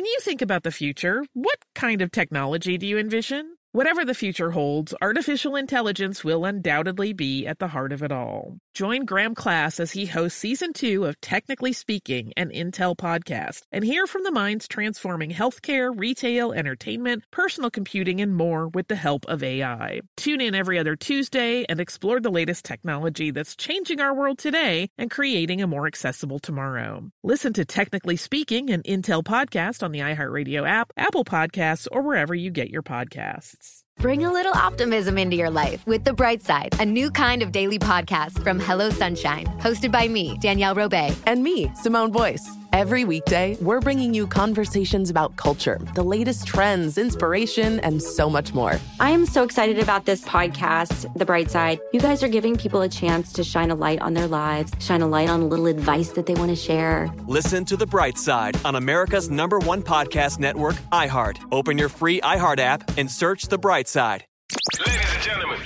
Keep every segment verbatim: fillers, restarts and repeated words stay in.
you think about the future, what kind of technology do you envision? Whatever the future holds, artificial intelligence will undoubtedly be at the heart of it all. Join Graham Class as he hosts season two of Technically Speaking, an Intel podcast, and hear from the minds transforming healthcare, retail, entertainment, personal computing, and more with the help of A I. Tune in every other Tuesday and explore the latest technology that's changing our world today and creating a more accessible tomorrow. Listen to Technically Speaking, an Intel podcast on the iHeartRadio app, Apple Podcasts, or wherever you get your podcasts. Bring a little optimism into your life with The Bright Side, a new kind of daily podcast from Hello Sunshine, hosted by me, Danielle Robay. And me, Simone Boyce. Every weekday, we're bringing you conversations about culture, the latest trends, inspiration, and so much more. I am so excited about this podcast, The Bright Side. You guys are giving people a chance to shine a light on their lives, shine a light on a little advice that they want to share. Listen to The Bright Side on America's number one podcast network, iHeart. Open your free iHeart app and search The Bright Side. Ladies and gentlemen,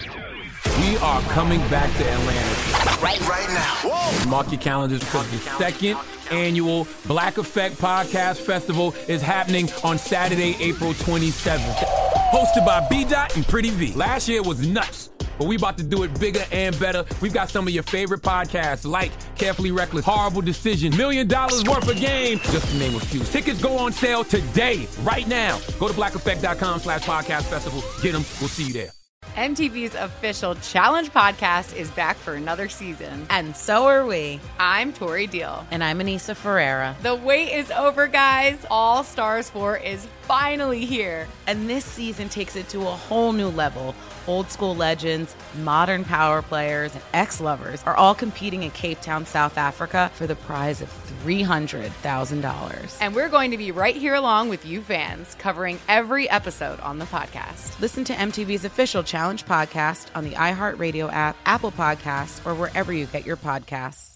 we are coming back to Atlanta. Right, right now. Whoa. Mark your calendars because the second annual Black Effect Podcast Festival is happening on Saturday, April twenty-seventh. Hosted by B-Dot and Pretty V. Last year was nuts, but we about to do it bigger and better. We've got some of your favorite podcasts like Carefully Reckless, Horrible Decision, Million Dollars Worth of Game, just to name a few. Tickets go on sale today, right now. Go to blackeffect.com slash podcast festival. Get them. We'll see you there. M T V's official Challenge podcast is back for another season. And so are we. I'm Tori Deal. And I'm Anissa Ferreira. The wait is over, guys. All Stars four is finally here. And this season takes it to a whole new level. Old school legends, modern power players, and ex-lovers are all competing in Cape Town, South Africa for the prize of three hundred thousand dollars. And we're going to be right here along with you fans, covering every episode on the podcast. Listen to M T V's official Challenge podcast on the iHeartRadio app, Apple Podcasts, or wherever you get your podcasts.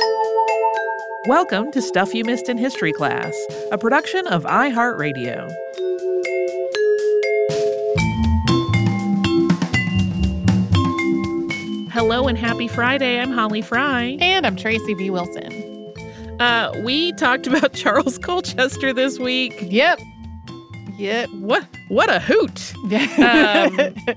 Welcome to Stuff You Missed in History Class, a production of iHeartRadio. Hello and happy Friday. I'm Holly Fry. And I'm Tracy V. Wilson. Uh, we talked about Charles Colchester this week. Yep. Yep. What what a hoot. um,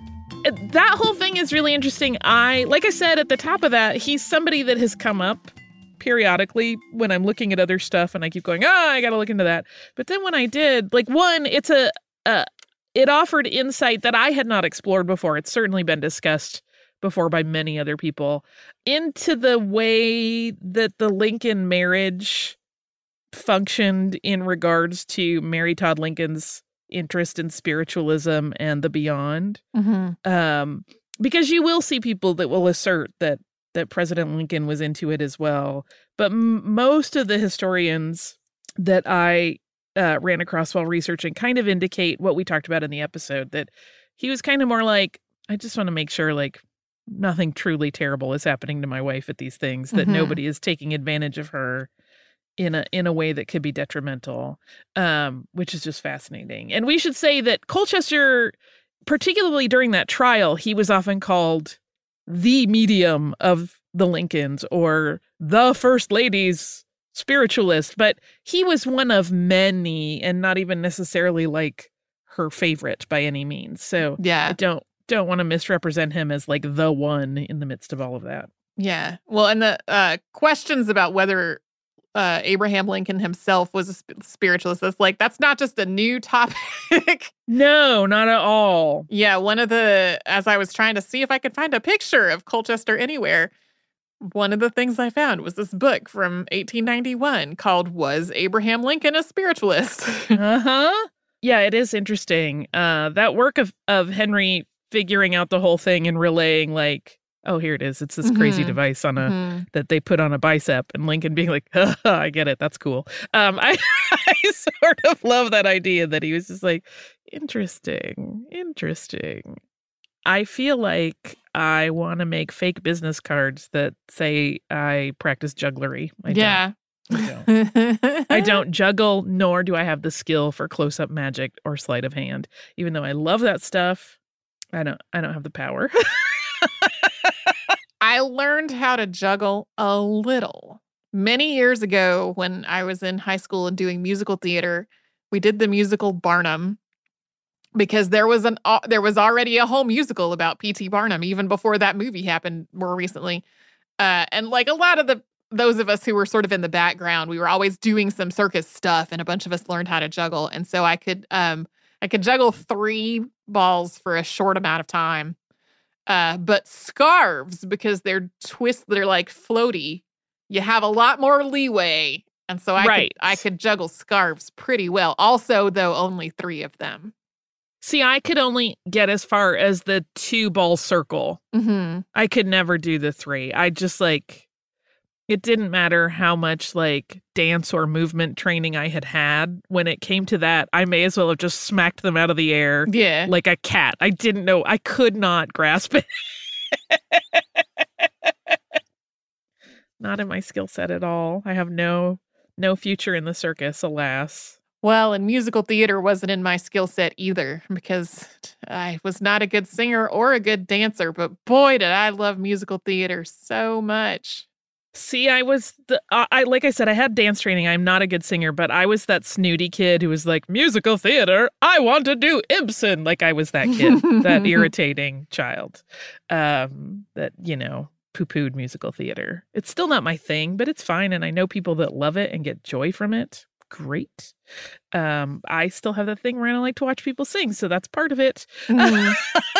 that whole thing is really interesting. I, like I said at the top of that, he's somebody that has come up periodically when I'm looking at other stuff and I keep going, oh, I got to look into that. But then when I did, like one, it's a, uh, it offered insight that I had not explored before. It's certainly been discussed before by many other people, into the way that the Lincoln marriage functioned in regards to Mary Todd Lincoln's interest in spiritualism and the beyond. Mm-hmm. Um, because you will see people that will assert that that President Lincoln was into it as well. But m- most of the historians that I uh, ran across while researching kind of indicate what we talked about in the episode, that he was kind of more like, I just want to make sure, like, nothing truly terrible is happening to my wife at these things, that mm-hmm. nobody is taking advantage of her in a in a way that could be detrimental, um, which is just fascinating. And we should say that Colchester, particularly during that trial, he was often called the medium of the Lincolns or the First Lady's spiritualist, but he was one of many and not even necessarily like her favorite by any means. So yeah, I don't don't want to misrepresent him as like the one in the midst of all of that. Yeah. Well, and the uh, questions about whether uh, Abraham Lincoln himself was a sp- spiritualist, that's like, that's not just a new topic. No, not at all. Yeah. One of the, as I was trying to see if I could find a picture of Colchester anywhere, one of the things I found was this book from eighteen ninety-one called Was Abraham Lincoln a Spiritualist? uh-huh. Yeah, it is interesting. Uh, that work of, of Henry figuring out the whole thing and relaying, like, oh, here it is. It's this mm-hmm. crazy device on a mm-hmm. that they put on a bicep, and Lincoln being like, oh, I get it. That's cool. Um, I, I sort of love that idea that he was just like, interesting, interesting. I feel like I want to make fake business cards that say I practice jugglery. I yeah. Don't. I don't. I don't juggle, nor do I have the skill for close-up magic or sleight of hand. Even though I love that stuff, I don't I don't have the power. I learned how to juggle a little many years ago when I was in high school and doing musical theater. We did the musical Barnum because there was an uh, there was already a whole musical about P T Barnum even before that movie happened more recently. Uh, and like a lot of the those of us who were sort of in the background, we were always doing some circus stuff, and a bunch of us learned how to juggle. And so I could um I could juggle three balls for a short amount of time. Uh, but scarves, because they're twists that are like floaty, you have a lot more leeway. And so I right. could I could juggle scarves pretty well. Also, though, only three of them. See, I could only get as far as the two ball circle. Mm-hmm. I could never do the three. I just like, it didn't matter how much like dance or movement training I had had. When it came to that, I may as well have just smacked them out of the air. Yeah. Like a cat. I didn't know. I could not grasp it. Not in my skill set at all. I have no no future in the circus, alas. Well, and musical theater wasn't in my skill set either, because I was not a good singer or a good dancer, but boy, did I love musical theater so much. See, I was, the, uh, I like I said, I had dance training. I'm not a good singer, but I was that snooty kid who was like, musical theater, I want to do Ibsen. Like I was that kid, that irritating child um, that, you know, poo-pooed musical theater. It's still not my thing, but it's fine. And I know people that love it and get joy from it. Great. Um, I still have that thing where I don't like to watch people sing, so that's part of it. Mm.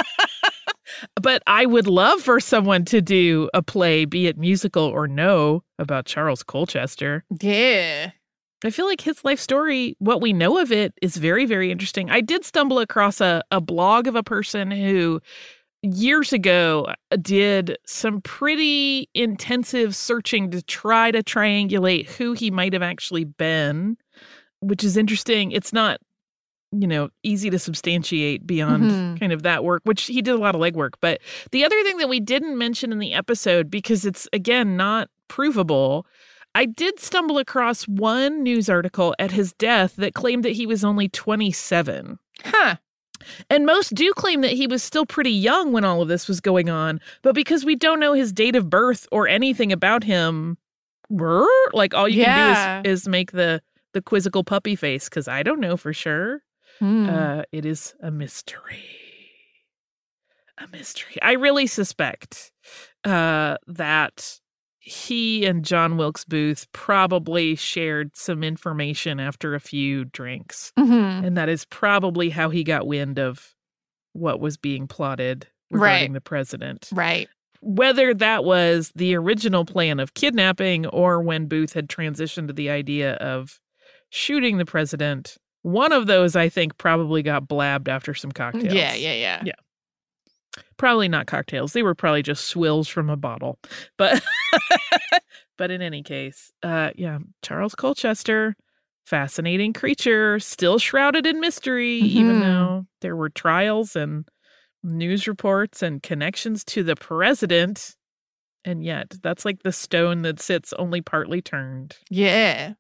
But I would love for someone to do a play, be it musical or no, about Charles Colchester. Yeah. I feel like his life story, what we know of it, is very, very interesting. I did stumble across a, a blog of a person who years ago did some pretty intensive searching to try to triangulate who he might have actually been, which is interesting. It's not, you know, easy to substantiate beyond mm-hmm. kind of that work, which he did a lot of legwork. But the other thing that we didn't mention in the episode, because it's, again, not provable, I did stumble across one news article at his death that claimed that he was only twenty-seven. Huh. And most do claim that he was still pretty young when all of this was going on. But because we don't know his date of birth or anything about him, like all you yeah. can do is, is make the, the quizzical puppy face, because I don't know for sure. Hmm. Uh, it is a mystery. A mystery. I really suspect uh, that he and John Wilkes Booth probably shared some information after a few drinks. Mm-hmm. And that is probably how he got wind of what was being plotted regarding right. the president. Right. Whether that was the original plan of kidnapping or when Booth had transitioned to the idea of shooting the president, one of those, I think, probably got blabbed after some cocktails. Yeah, yeah, yeah. Yeah. Probably not cocktails. They were probably just swills from a bottle. But but in any case, uh, yeah, Charles Colchester, fascinating creature, still shrouded in mystery, mm-hmm. even though there were trials and news reports and connections to the president. And yet, that's like the stone that sits only partly turned. Yeah.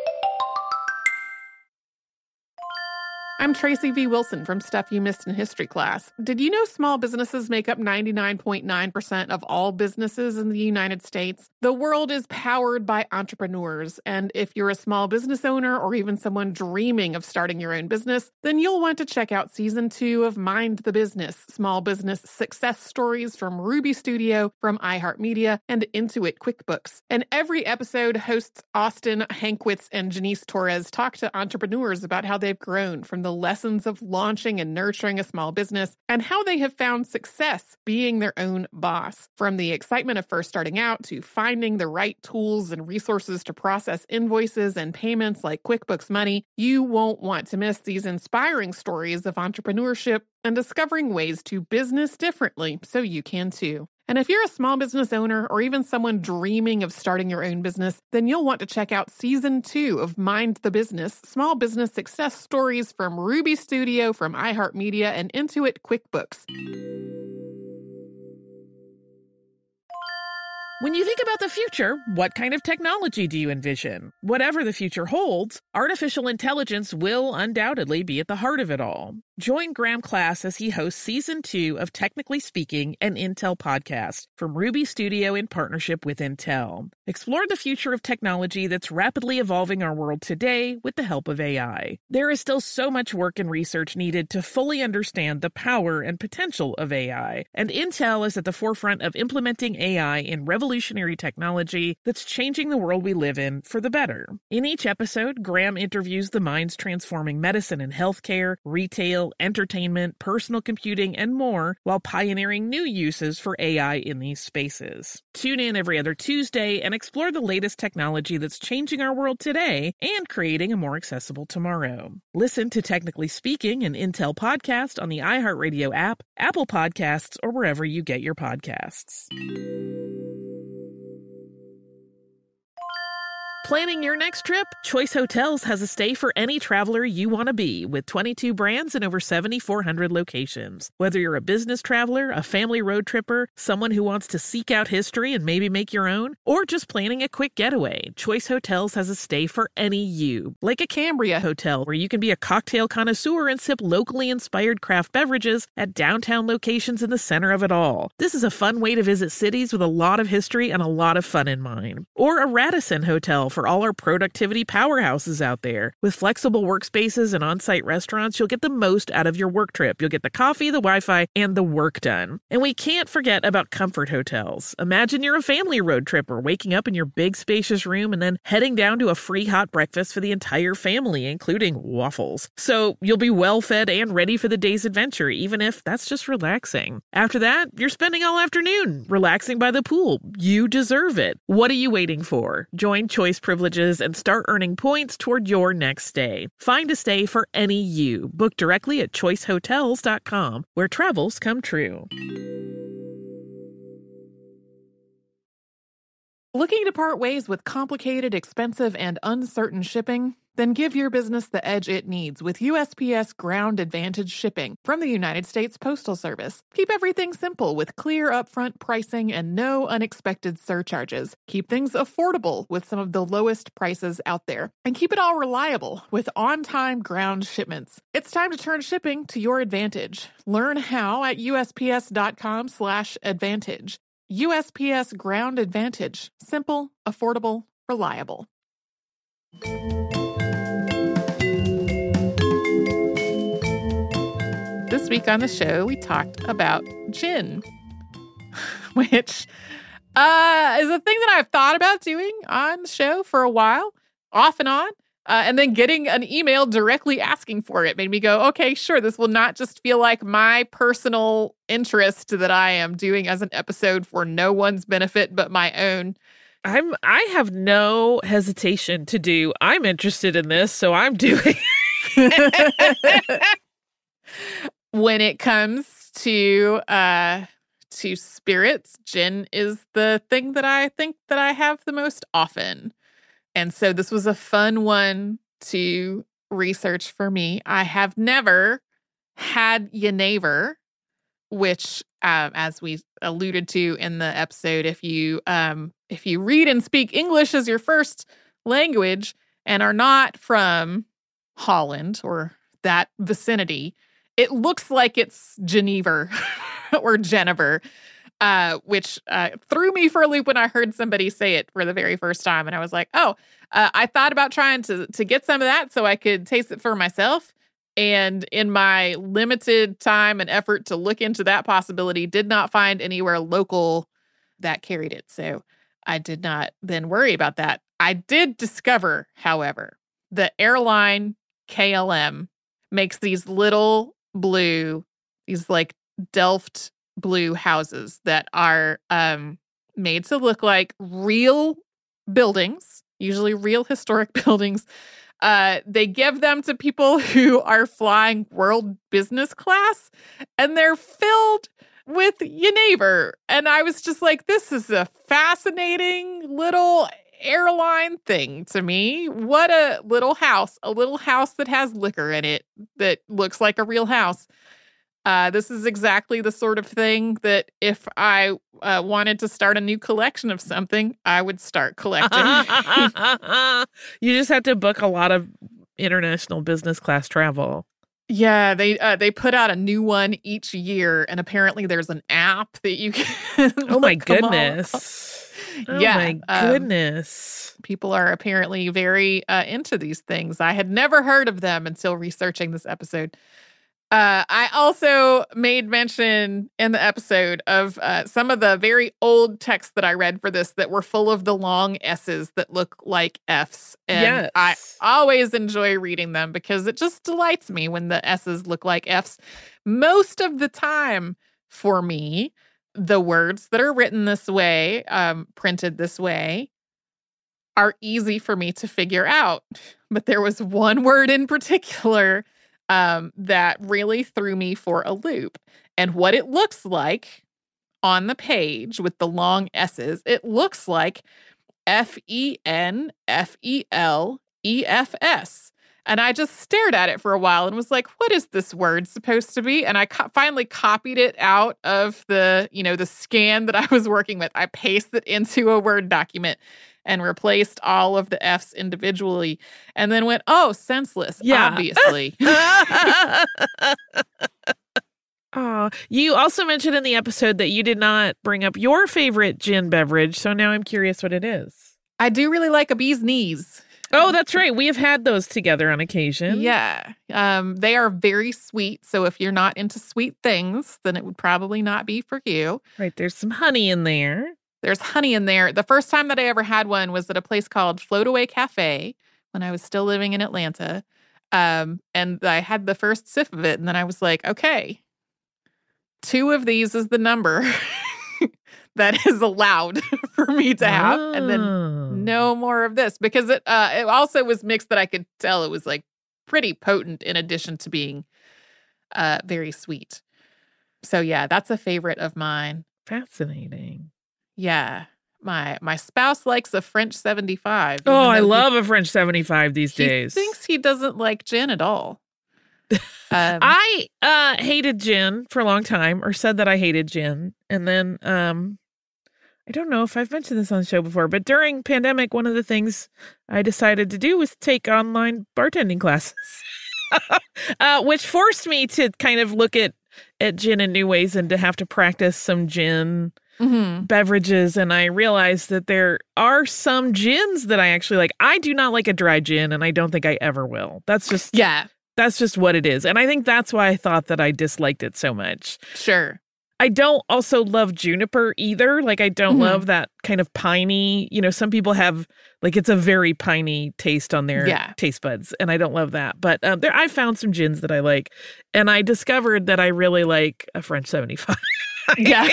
I'm Tracy V. Wilson from Stuff You Missed in History Class. Did you know small businesses make up ninety-nine point nine percent of all businesses in the United States? The world is powered by entrepreneurs, and if you're a small business owner or even someone dreaming of starting your own business, then you'll want to check out Season two of Mind the Business, Small Business Success Stories from Ruby Studio, from iHeartMedia, and Intuit QuickBooks. And every episode, hosts Austin Hankwitz and Janice Torres talk to entrepreneurs about how they've grown from the lessons of launching and nurturing a small business and how they have found success being their own boss. From the excitement of first starting out to finding the right tools and resources to process invoices and payments like QuickBooks Money, you won't want to miss these inspiring stories of entrepreneurship and discovering ways to business differently so you can too. And if you're a small business owner or even someone dreaming of starting your own business, then you'll want to check out Season two of Mind the Business, Small Business Success Stories from Ruby Studio, from iHeartMedia, and Intuit QuickBooks. When you think about the future, what kind of technology do you envision? Whatever the future holds, artificial intelligence will undoubtedly be at the heart of it all. Join Graham Class as he hosts Season two of Technically Speaking, an Intel podcast from Ruby Studio in partnership with Intel. Explore the future of technology that's rapidly evolving our world today with the help of A I. There is still so much work and research needed to fully understand the power and potential of A I, and Intel is at the forefront of implementing A I in revolutionary technology that's changing the world we live in for the better. In each episode, Graham interviews the minds transforming medicine and healthcare, retail, entertainment, personal computing, and more, while pioneering new uses for A I in these spaces. Tune in every other Tuesday and explore the latest technology that's changing our world today and creating a more accessible tomorrow. Listen to Technically Speaking, an Intel podcast on the iHeartRadio app, Apple Podcasts, or wherever you get your podcasts. Planning your next trip? Choice Hotels has a stay for any traveler you want to be, with twenty-two brands and over seven thousand four hundred locations. Whether you're a business traveler, a family road tripper, someone who wants to seek out history and maybe make your own, or just planning a quick getaway, Choice Hotels has a stay for any you. Like a Cambria Hotel, where you can be a cocktail connoisseur and sip locally inspired craft beverages at downtown locations in the center of it all. This is a fun way to visit cities with a lot of history and a lot of fun in mind. Or a Radisson Hotel for all our productivity powerhouses out there. With flexible workspaces and on-site restaurants, you'll get the most out of your work trip. You'll get the coffee, the Wi-Fi, and the work done. And we can't forget about Comfort Hotels. Imagine you're a family road tripper, waking up in your big spacious room and then heading down to a free hot breakfast for the entire family, including waffles. So you'll be well fed and ready for the day's adventure, even if that's just relaxing. After that, you're spending all afternoon relaxing by the pool. You deserve it. What are you waiting for? Join Choice Privileges and start earning points toward your next stay. Find a stay for any you. Book directly at choice hotels dot com, where travels come true. Looking to part ways with complicated, expensive, and uncertain shipping? Then give your business the edge it needs with U S P S Ground Advantage shipping from the United States Postal Service. Keep everything simple with clear upfront pricing and no unexpected surcharges. Keep things affordable with some of the lowest prices out there. And keep it all reliable with on-time ground shipments. It's time to turn shipping to your advantage. Learn how at U S P S dot com slash advantage. U S P S Ground Advantage. Simple, affordable, reliable. This week on the show, we talked about gin, which uh, is a thing that I've thought about doing on the show for a while, off and on. Uh, and then getting an email directly asking for it made me go, okay, sure, this will not just feel like my personal interest that I am doing as an episode for no one's benefit but my own. I'm I have no hesitation to do. I'm interested in this, so I'm doing. When it comes to uh, to spirits, gin is the thing that I think that I have the most often. And so this was a fun one to research for me. I have never had Genever, which, um, as we alluded to in the episode, if you um, if you read and speak English as your first language and are not from Holland or that vicinity, it looks like it's Genever or Genever. Uh, which uh, threw me for a loop when I heard somebody say it for the very first time. And I was like, oh, uh, I thought about trying to to get some of that so I could taste it for myself. And in my limited time and effort to look into that possibility, did not find anywhere local that carried it. So I did not then worry about that. I did discover, however, the airline K L M makes these little blue, these like Delft blue houses that are um, made to look like real buildings, usually real historic buildings. Uh, they give them to people who are flying world business class, and they're filled with Genever. And I was just like, this is a fascinating little airline thing to me. What a little house, a little house that has liquor in it that looks like a real house. Uh, this is exactly the sort of thing that if I uh, wanted to start a new collection of something, I would start collecting. You just have to book a lot of international business class travel. Yeah, they uh, they put out a new one each year, and apparently there's an app that you can. Oh my look them all goodness! up. Oh Yeah, my um, goodness! people are apparently very uh, into these things. I had never heard of them until researching this episode. Uh, I also made mention in the episode of uh, some of the very old texts that I read for this that were full of the long S's that look like F's. And Yes. I always enjoy reading them because it just delights me when the S's look like F's. Most of the time, for me, the words that are written this way, um, printed this way, are easy for me to figure out. But there was one word in particular Um, that really threw me for a loop. And what it looks like on the page with the long S's, it looks like F E N F E L E F S. And I just stared at it for a while and was like, what is this word supposed to be? And I co- finally copied it out of the, you know, the scan that I was working with. I pasted it into a Word document and replaced all of the F's individually, and then went, oh, senseless, Yeah. obviously. Oh, you also mentioned in the episode that you did not bring up your favorite gin beverage, so now I'm curious what it is. I do really like a bee's knees. Oh, that's right. We have had those together on occasion. Yeah. Um, they are very sweet, so if you're not into sweet things, then it would probably not be for you. Right, there's some honey in there. There's honey in there. The first time that I ever had one was at a place called Float Away Cafe when I was still living in Atlanta. Um, and I had the first sip of it, and then I was like, okay, two of these is the number that is allowed for me to have. Oh. And then no more of this. Because it uh, it also was mixed that I could tell it was like pretty potent in addition to being uh, very sweet. So yeah, that's a favorite of mine. Fascinating. Yeah. My my spouse likes a French seventy-five. Oh, I even though love a French seventy-five these he, days. He thinks he doesn't like gin at all. Um, I uh, hated gin for a long time, or said that I hated gin. And then um, I don't know if I've mentioned this on the show before, but during pandemic, one of the things I decided to do was take online bartending classes, uh, which forced me to kind of look at, at gin in new ways and to have to practice some gin mm-hmm. beverages. And I realized that there are some gins that I actually like. I do not like a dry gin, and I don't think I ever will. That's just Yeah. That's just what it is. And I think that's why I thought that I disliked it so much. Sure. I don't also love juniper either. Like, I don't Mhm. love that kind of piney, you know, some people have, like, it's a very piney taste on their Yeah. taste buds. And I don't love that. But um, there, I found some gins that I like. And I discovered that I really like a French seventy-five. Yeah.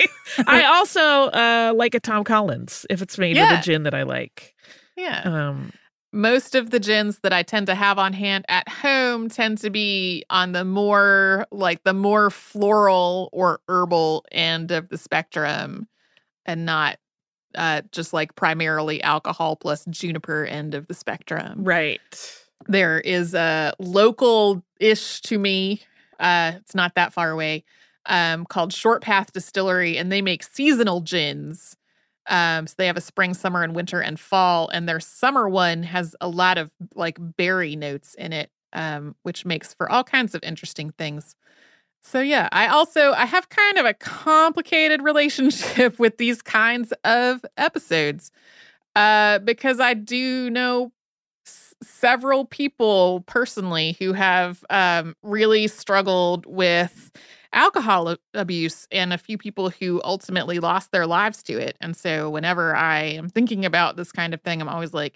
I also uh, like a Tom Collins if it's made Yeah. with a gin that I like. Yeah. Um, Most of the gins that I tend to have on hand at home tend to be on the more like the more floral or herbal end of the spectrum, and not uh, just like primarily alcohol plus juniper end of the spectrum. right. There is a local-ish to me, uh, it's not that far away, um, called Short Path Distillery, and they make seasonal gins. Um, so they have a spring, summer, and winter and fall, and their summer one has a lot of like berry notes in it, um, which makes for all kinds of interesting things. So yeah, I also, I have kind of a complicated relationship with these kinds of episodes, uh, because I do know s- several people personally who have um, really struggled with alcohol a- abuse, and a few people who ultimately lost their lives to it. And so whenever I am thinking about this kind of thing, I'm always like,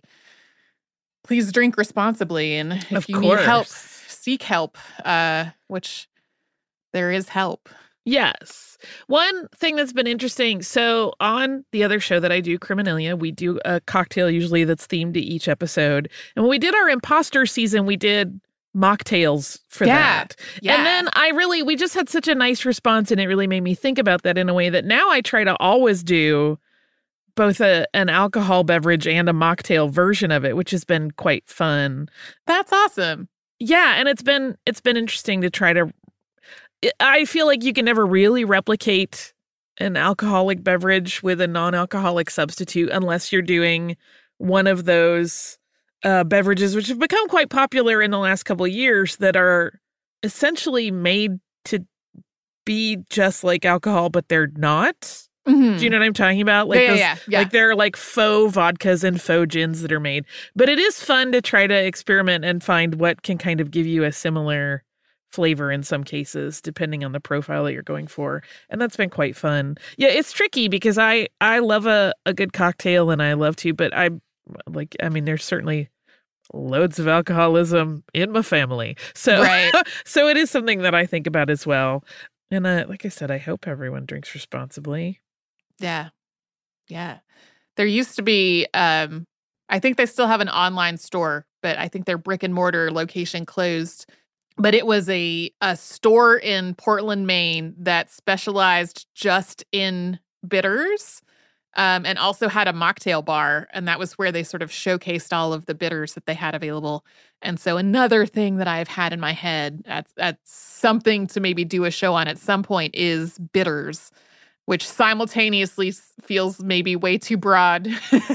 please drink responsibly. And if Of you need help, course. seek help, uh, which there is help. Yes. One thing that's been interesting, so on the other show that I do, Criminalia, we do a cocktail usually that's themed to each episode. And when we did our imposter season, we did mocktails for Yeah. that. Yeah. And then I really, we just had such a nice response, and it really made me think about that in a way that now I try to always do both a, an alcohol beverage and a mocktail version of it, which has been quite fun. That's awesome. Yeah, and it's been it's been interesting to try to. I feel like you can never really replicate an alcoholic beverage with a non-alcoholic substitute unless you're doing one of those uh, beverages, which have become quite popular in the last couple of years, that are essentially made to be just like alcohol, but they're not. Mm-hmm. Do you know what I'm talking about? Like yeah, those, yeah, yeah. Like there are like faux vodkas and faux gins that are made. But it is fun to try to experiment and find what can kind of give you a similar flavor in some cases, depending on the profile that you're going for. And that's been quite fun. Yeah, it's tricky because I, I love a, a good cocktail and I love to, but I like, I mean, there's certainly loads of alcoholism in my family. So, right. so it is something that I think about as well. And uh, like I said, I hope everyone drinks responsibly. Yeah. Yeah. There used to be, um, I think they still have an online store, but I think their brick and mortar location closed. But it was a, a store in Portland, Maine that specialized just in bitters um, and also had a mocktail bar. And that was where they sort of showcased all of the bitters that they had available. And so another thing that I've had in my head, that's, that's something to maybe do a show on at some point, is bitters, which simultaneously feels maybe way too broad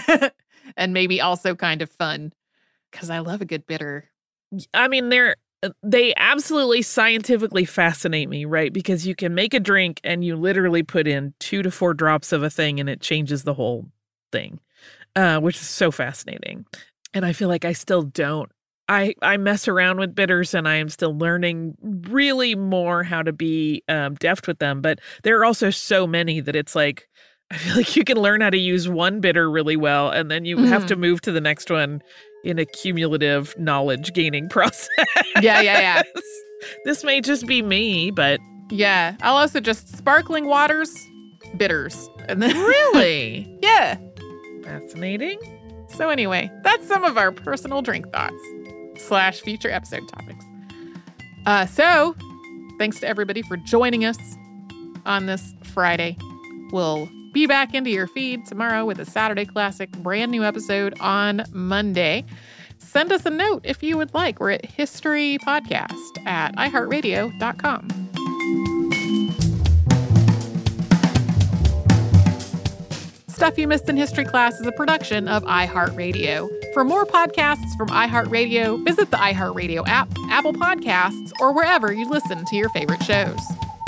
and maybe also kind of fun because I love a good bitter. I mean, they're They absolutely scientifically fascinate me, right? Because you can make a drink and you literally put in two to four drops of a thing and it changes the whole thing, uh, which is so fascinating. And I feel like I still don't. I, I mess around with bitters and I am still learning really more how to be um, deft with them. But there are also so many that it's like, I feel like you can learn how to use one bitter really well and then you mm-hmm. have to move to the next one in a cumulative knowledge gaining process. Yeah, yeah, yeah. This may just be me, but yeah. I'll also just sparkling waters, bitters. And then really? Yeah. Fascinating. So anyway, that's some of our personal drink thoughts slash future episode topics. Uh, so thanks to everybody for joining us on this Friday. We'll be back into your feed tomorrow with a Saturday Classic brand new episode on Monday. Send us a note if you would like. We're at history podcast at i heart radio dot com. Stuff You Missed in History Class is a production of iHeartRadio. For more podcasts from iHeartRadio, visit the iHeartRadio app, Apple Podcasts, or wherever you listen to your favorite shows.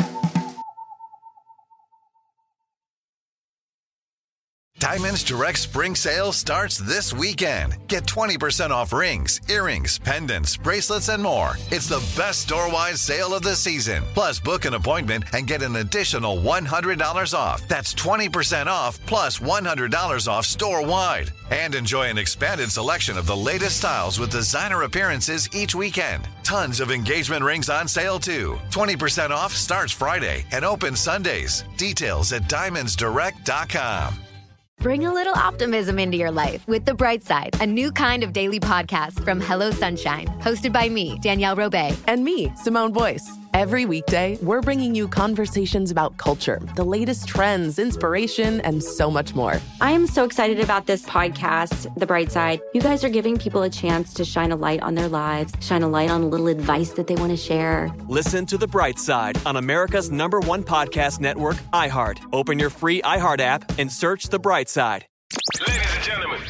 Diamonds Direct Spring Sale starts this weekend. Get twenty percent off rings, earrings, pendants, bracelets, and more. It's the best store-wide sale of the season. Plus, book an appointment and get an additional one hundred dollars off. That's twenty percent off plus one hundred dollars off store-wide. And enjoy an expanded selection of the latest styles with designer appearances each weekend. Tons of engagement rings on sale, too. twenty percent off starts Friday and opens Sundays. Details at diamonds direct dot com. Bring a little optimism into your life with The Bright Side, a new kind of daily podcast from Hello Sunshine, hosted by me, Danielle Robay. And me, Simone Boyce. Every weekday, we're bringing you conversations about culture, the latest trends, inspiration, and so much more. I am so excited about this podcast, The Bright Side. You guys are giving people a chance to shine a light on their lives, shine a light on a little advice that they want to share. Listen to The Bright Side on America's number one podcast network, iHeart. Open your free iHeart app and search The Bright Side. Ladies and gentlemen,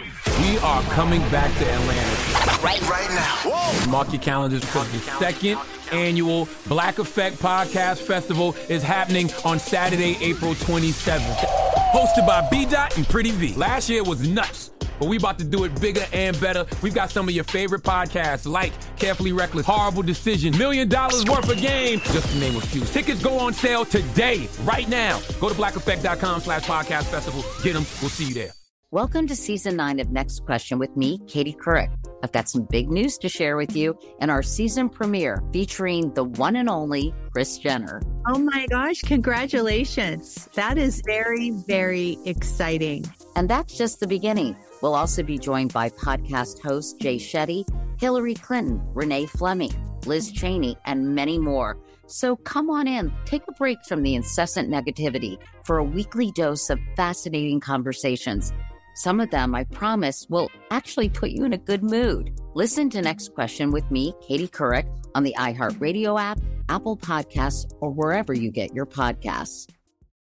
we are coming back to Atlanta. Right, right now. Whoa. Mark your calendars because the second annual Black Effect Podcast Festival is happening on Saturday, April twenty-seventh. Hosted by B-Dot and Pretty V. Last year was nuts, but we about to do it bigger and better. We've got some of your favorite podcasts like Carefully Reckless, Horrible Decision, Million Dollars Worth of Game, just to name a few. Tickets go on sale today, right now. Go to black effect dot com slash podcast festival. Get them. We'll see you there. Welcome to season nine of Next Question with me, Katie Couric. I've got some big news to share with you in our season premiere featuring the one and only Kris Jenner. Oh my gosh, congratulations. That is very, very exciting. And that's just the beginning. We'll also be joined by podcast host Jay Shetty, Hillary Clinton, Renee Fleming, Liz Cheney, and many more. So come on in, take a break from the incessant negativity for a weekly dose of fascinating conversations. Some of them, I promise, will actually put you in a good mood. Listen to Next Question with me, Katie Couric, on the iHeartRadio app, Apple Podcasts, or wherever you get your podcasts.